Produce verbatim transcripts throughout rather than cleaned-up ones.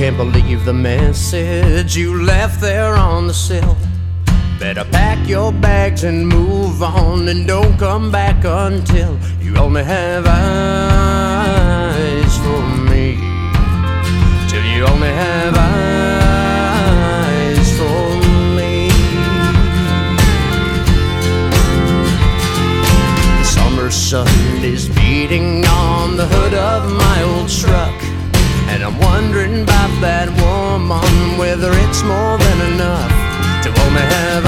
can't believe the message you left there on the sill. Better pack your bags and move on, and don't come back until you only have eyes for me. Till you only have eyes for me. The summer sun is beating on the hood of my old truck, and I'm wondering about that woman, whether it's more than enough to only have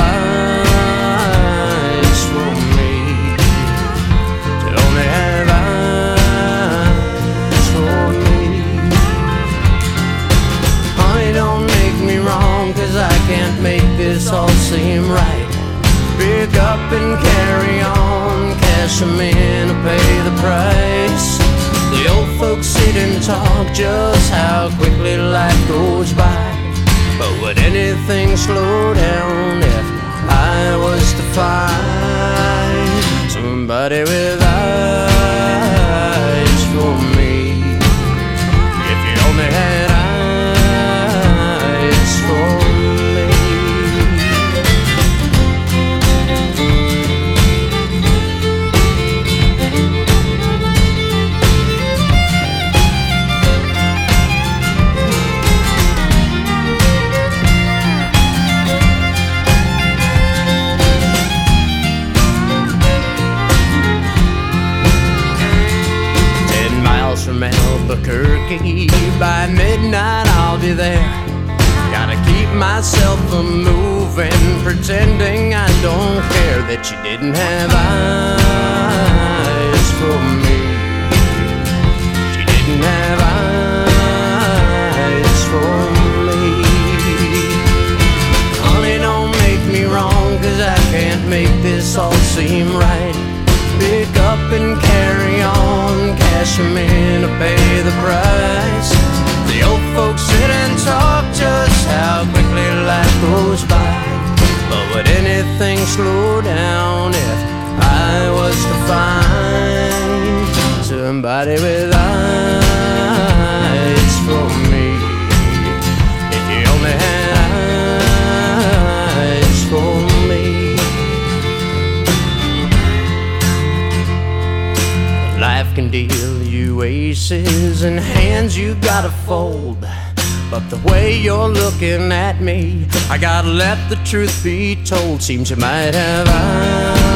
eyes for me. To only have eyes for me. Honey, don't make me wrong, 'cause I can't make this all seem right. Pick up and carry on, cash them in or pay the price. The old folks sit and talk just how quickly life goes by. But would anything slow down if I was to find somebody with eyes for me? If you only had eyes for me. From Albuquerque, by midnight I'll be there. Gotta keep myself a moving, pretending I don't care that you didn't have eyes for me. You didn't have eyes for me. Honey, don't make me wrong, 'cause I can't make this all seem right. Pick up and carry on, cash them in or pay the price. The old folks sit and talk just how quickly life goes by. But would anything slow down if I was to find somebody with eyes for me? If you only had eyes for me. Life can deal you aces and hands you gotta fold. But the way you're looking at me, I gotta let the truth be told. Seems you might have eyes